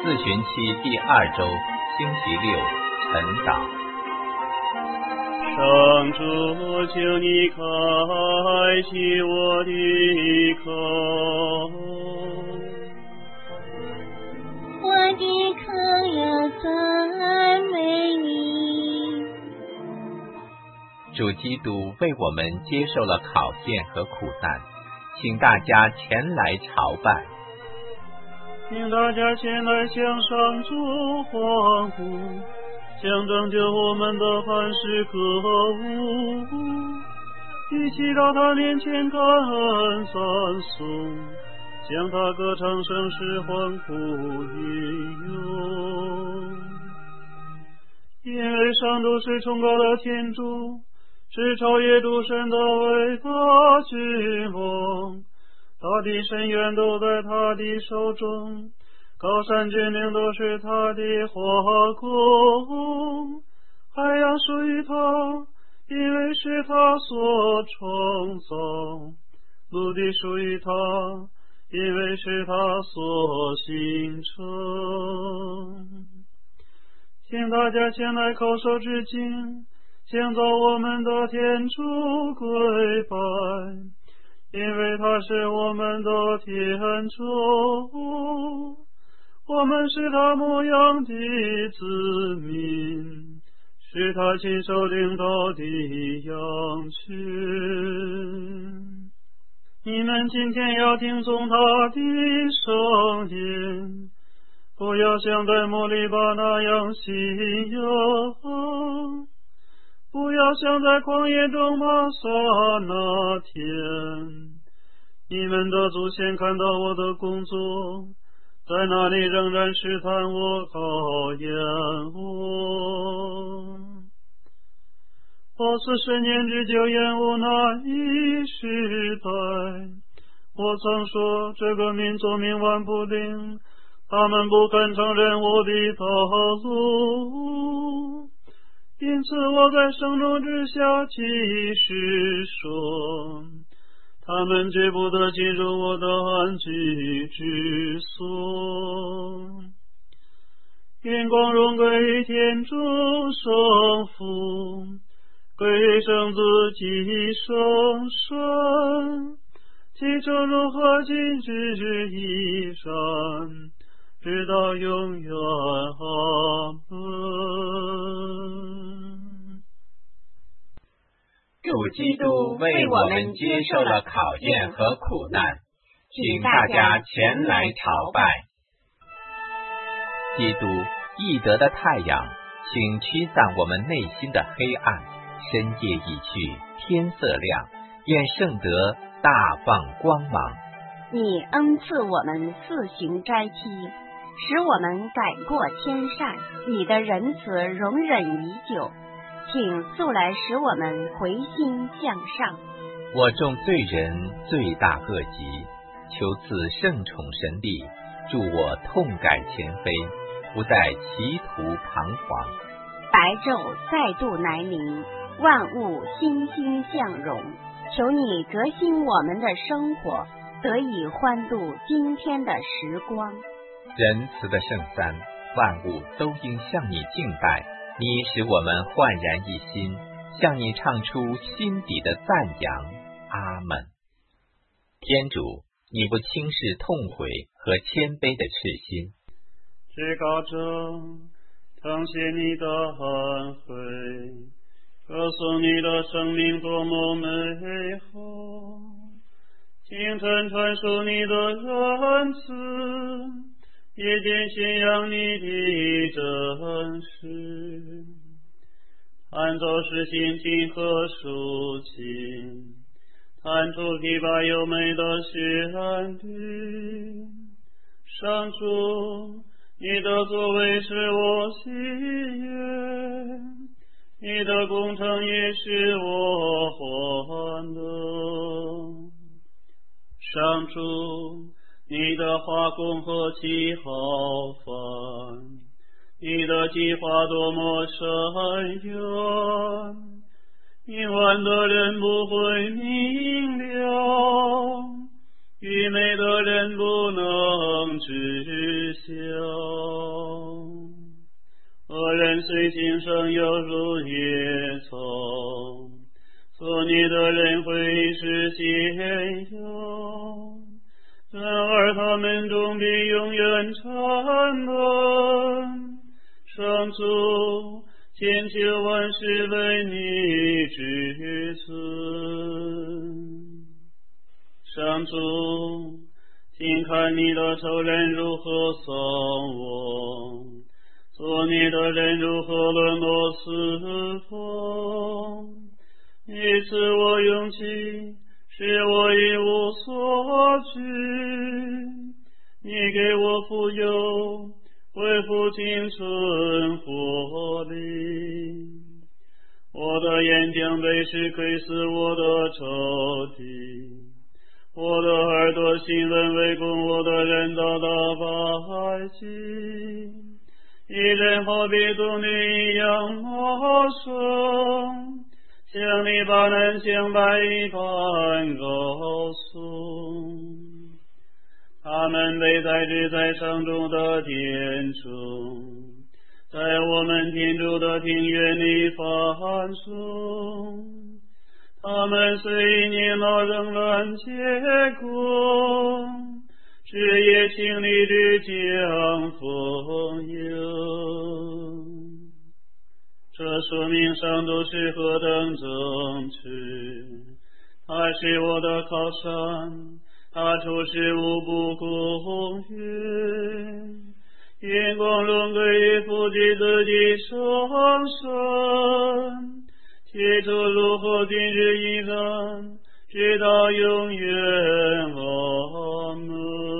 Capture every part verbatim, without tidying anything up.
四旬期第二周星期六晨祷。 上主，求你开启我的口， 我的口要赞美你。 主基督为我们接受了考验和苦难，请大家前来朝拜。 请大家前来向上主欢呼，向拯救我们的磐石歌舞，一起到他面前感恩赞颂，向他歌唱声势欢呼应用。因为上主是崇高的天主，是超越诸神的伟大君王，大地深渊都在他的手中，高山峻岭都是他的华工。海洋属于他，因为是他所创造；陆地属于他，因为是他所形成。请大家前来叩首致敬，向造我们的天主跪拜，因为他是我们的天主，我们是他牧养的子民，是他亲手领导的羊群。你们今天要听从他的声音，不要像在摩利巴那样信仰，不要像在旷野中玛撒那天。你们的祖先看到我的工作，在那里仍然试探我，考验我。我四十年之久厌恶那一时代，我曾说这个民族冥顽不灵，他们不肯承认我的道路，因此我在盛怒之下起誓说，他们绝不得进入我的安居之所。愿光荣归天主圣父，归圣子及圣神，其正如何今日依然，直到永远。阿门。 主基督为我们接受了考验和苦难，请大家前来朝拜。基督义德的太阳，请驱散我们内心的黑暗。深夜已去，天色亮，愿圣德大放光芒。 你恩赐我们四行斋期，使我们改过迁善，你的仁慈容忍已久，请速来使我们回心向上。 我众罪人罪大恶极，求赐圣宠神力，助我痛改前非，不再歧途彷徨。 白昼再度来临，万物欣欣向荣，求你革新我们的生活，得以欢度今天的时光。 仁慈的圣三，万物都应向你敬拜，你使我们焕然一新，向你唱出心底的赞扬。阿们。天主，你不轻视痛悔和谦卑的赤心， 至高者，称谢你的恩惠，歌颂你的生命多么美好，清晨传述你的仁慈，夜间宣扬你的真实。弹奏是心情和抒情，弹出琵琶优美的旋律。上主，你的作为使我喜悦，你的工程也使我欢乐。上主，你的画工何其浩繁，你的计划多么深远，愚顽的人不会明了，愚昧的人不能知晓。 显耀，然而他们终必永远沉沦。上主，千秋万世为你至尊。上主，请看你的仇人如何扫我，做你的人如何沦落四方。你赐我勇气，使我一无所惧。你给我富有，恢复青春活力。我的眼将被石窥视我的仇敌，我的耳朵信闻围攻我的人道的百姓。一人好比独女一样茂盛，像黎巴嫩香柏一般高耸。他们被栽植在上主的田中，在我们天主的庭院里繁盛。他们虽年老仍然结果，枝叶青绿之将丰有。这说明上主是何等正直，他是我的靠山，他处事无不公允。愿光荣归于父及子及圣神，起初如何今日依然，直到永远。阿门。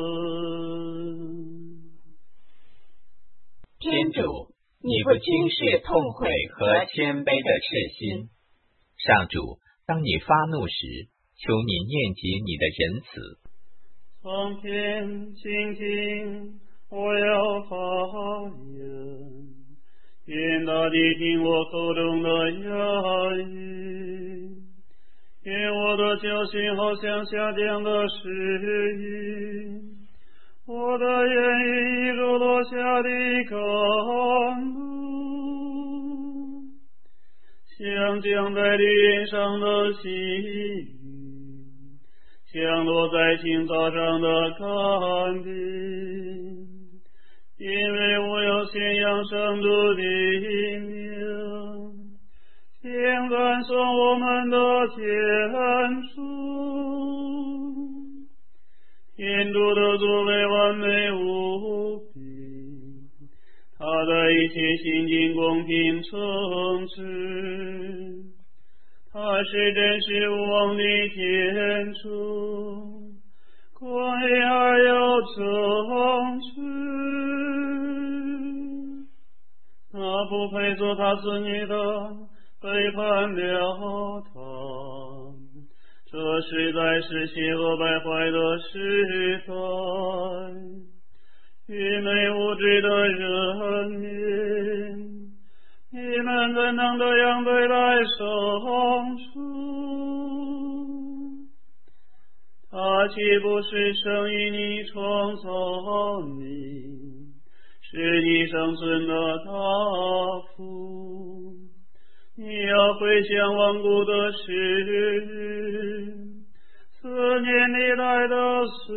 天主，你不轻视痛悔和谦卑的赤心。上主，当你发怒时，求你念及你的仁慈。 苍天倾听，我要发言，愿大地听我口中的言语。愿我的教训好像下降的时雨，我的言语一如落下的甘露，像降在绿荫上的细雨，像落在青草上的甘霖。因为我要宣扬上主的名，请赞颂我们的天主。天主的作为完美无比，他的一切行径公平正直，他是真实无妄的天主，公义而又正直。他不配做他子女的，背叛了他，这实在是邪恶败坏的时代。愚昧无知的人民，你们怎能这样对待上主？他岂不是生于你，创造你，使你生存的大福？你要回想亡故的时日，思念历代的岁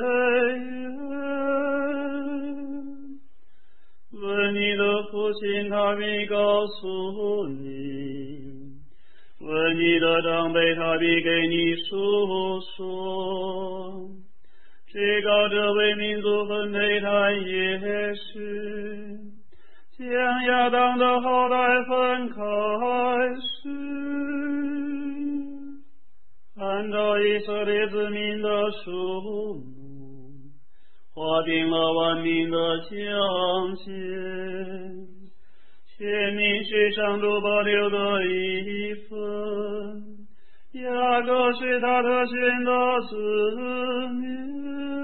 月。问你的父亲，他必告诉你；问你的长辈，他必给你述说。至高者为民族分配产业时，将亚当的后代分开时，按照以色列子民的数目，划定了万民的疆界。选民是上主保留的一份，雅各是他特选的子民。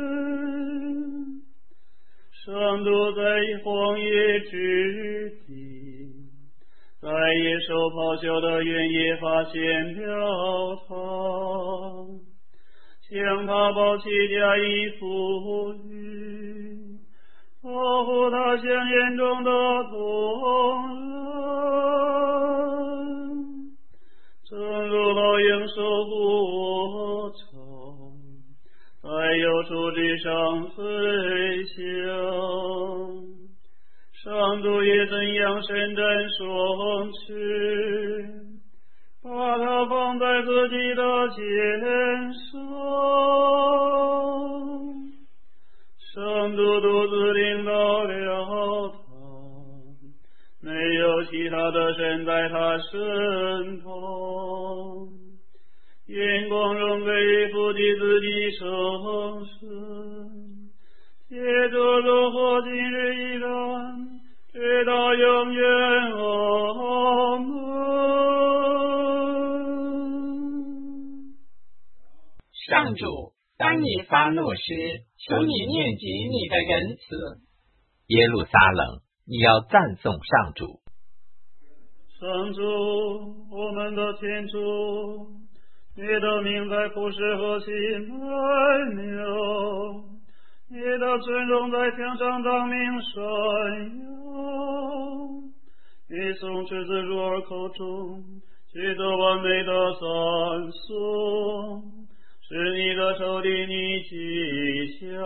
上主在荒野之地，在野兽咆哮的原野发现了他，将他抱起加以抚育，保护他像眼中的同人，正如老鹰守护我水上飞翔。上主也怎样伸展双翅，把它放在自己的肩上。上主独自领导了他，没有其他的神在他身旁。眼光中背负起自己生身，接着如和今日依然，直到永远。阿门。 上主，当你发怒时，求你念及你的仁慈。耶路撒冷，你要赞颂上主。 上主，我们的天主，你的名在普世和其美妙，你的尊荣在天上当明闪耀。你从赤子入儿口中取得完美的赞颂，使你的仇敌逆其消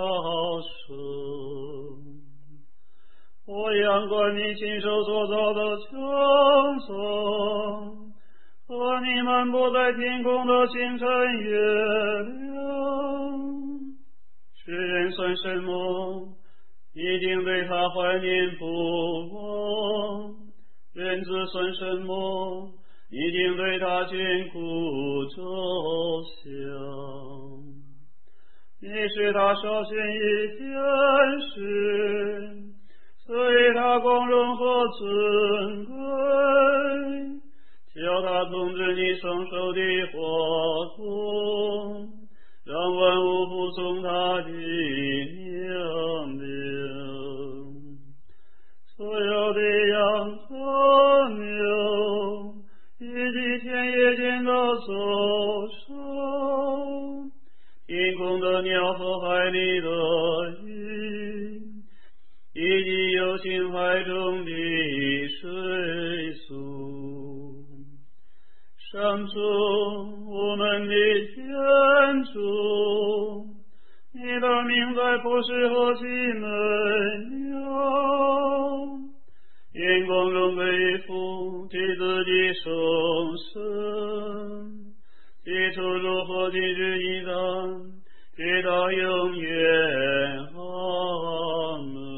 失。我仰观你亲手所造的穹苍，和你漫步在天空的星辰月亮。世人算什么？一定对他怀念不忘；人子算什么？一定对他眷顾着想。你是他稍显一天时，赐予他光荣和尊贵，叫他统治你双手的活动，让万物服从他的命令。所有的羊和牛，以及田野间的走兽，天空的鸟和海里的鱼，以及游行海中的水素。上主，我们的天主，你的名在普世和其美妙，眼光中背负起自己生身，起初如何今日依然，直到永远。阿门。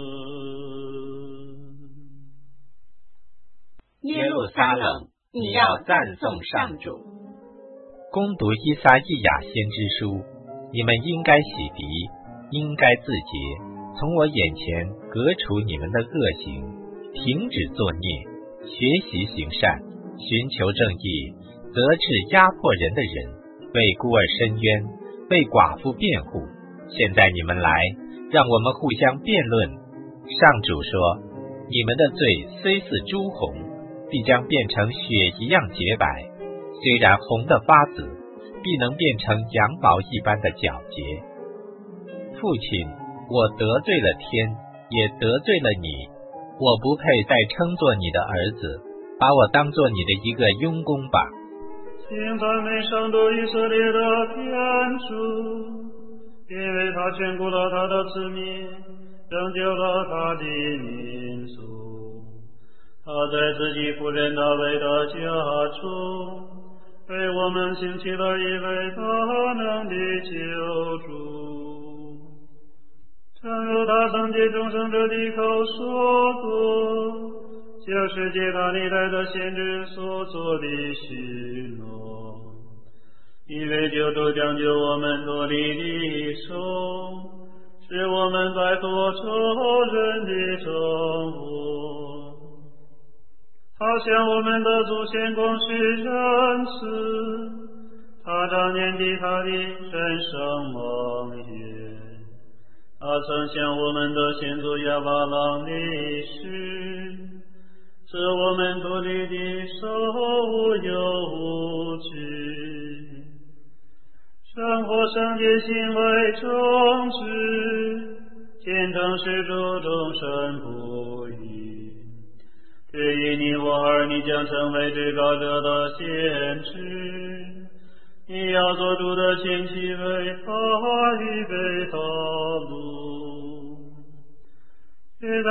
耶路撒冷，你要赞颂上主。攻读依撒意亚先知书，你们应该洗涤，应该自洁，从我眼前革除你们的恶行，停止作孽，学习行善，寻求正义，责治压迫人的人，为孤儿伸冤，为寡妇辩护。现在你们来，让我们互相辩论。上主说，你们的罪虽似朱红，必将变成血一样洁白，虽然红的发紫，必能变成羊毛一般的皎洁。父亲，我得罪了天，也得罪了你，我不配再称作你的儿子，把我当作你的一个佣工吧。 请赞美上主以色列的天主，因为他眷顾了他的子民，拯救了他的民族。他在自己仆人大卫的家中，为我们兴起了一位大能的救主。正如他曾借众生者的口说过，就是借他历代的先知所做的许诺，因为救主将救我们脱离敌手，使我们摆脱仇人的掌握。他向我们的祖先广施仁慈，他常念及他的神圣盟约。他曾向我们的先祖亚巴郎立誓，使我们脱离的手无忧无惧，生活圣洁行为正直，虔诚是主终身不渝。至于你我儿，你将成为至高者的先知，你要做主的前妻，为他预备道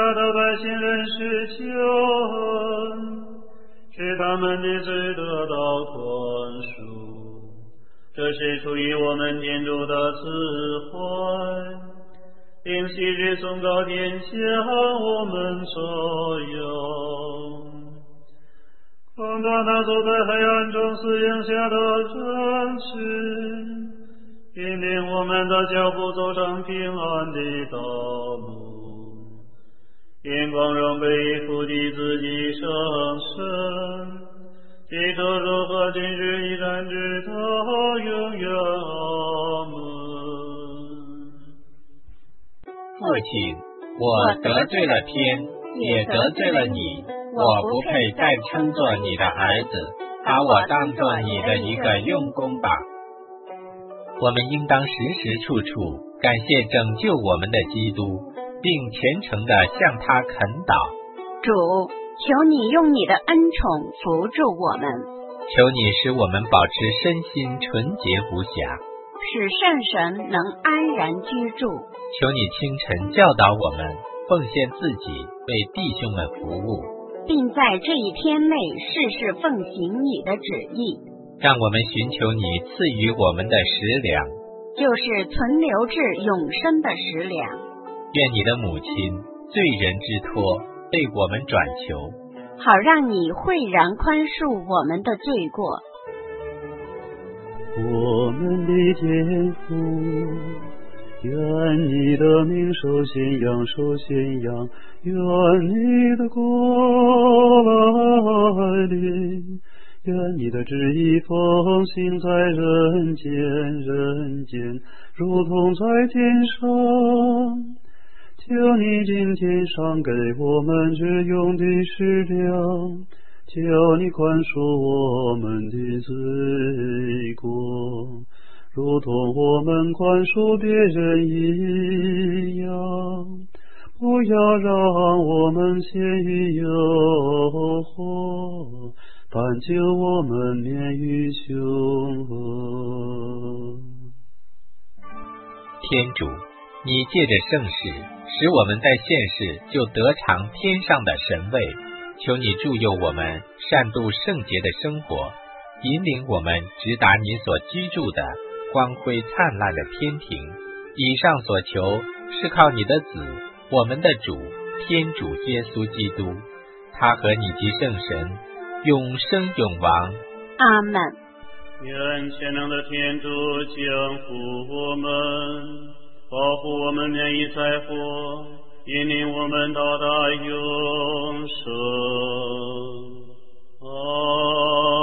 的百姓认识救恩，使他们的罪得到宽恕。这是出于我们天主的慈怀，并昔日颂告天下我们所有。看到那坐在黑暗中死荫下的人群，引领我们的脚步走上平安的道路，愿光荣归父的自己圣神，基督如何今日依然直到永远。阿门。 父亲，我得罪了天，也得罪了你，我不配再称作你的儿子，把我当作你的一个用工吧。我们应当时时处处感谢拯救我们的基督，并虔诚地向他恳祷。 主，求你用你的恩宠扶助我们， 求你使我们保持身心纯洁无瑕， 使圣神能安然居住。 求你清晨教导我们，奉献自己为弟兄们服务， 并在这一天内事事奉行你的旨意。 让我们寻求你赐予我们的食粮， 就是存留至永生的食粮。 愿你的母亲罪人之托被我们转求， 好让你惠然宽恕我们的罪过。 我们的天父，愿你的名受信仰，受信仰，愿你的国来临，愿你的旨意奉行在人间，人间如同在天上。求你今天赏给我们日用的食粮，求你宽恕我们的罪过，如同我们宽恕别人一样。不要让我们陷于诱惑，但救我们免于凶恶。 天主，你借着圣事使我们在现世就得尝天上的神位，求你助佑我们善度圣洁的生活，引领我们直达你所居住的光辉灿烂的天庭。以上所求是靠你的子，我们的主天主耶稣基督，他和你及圣神永生永王。 阿门。 愿全能的天主降福我们，保护我们免于灾祸，引领我们到达永生。阿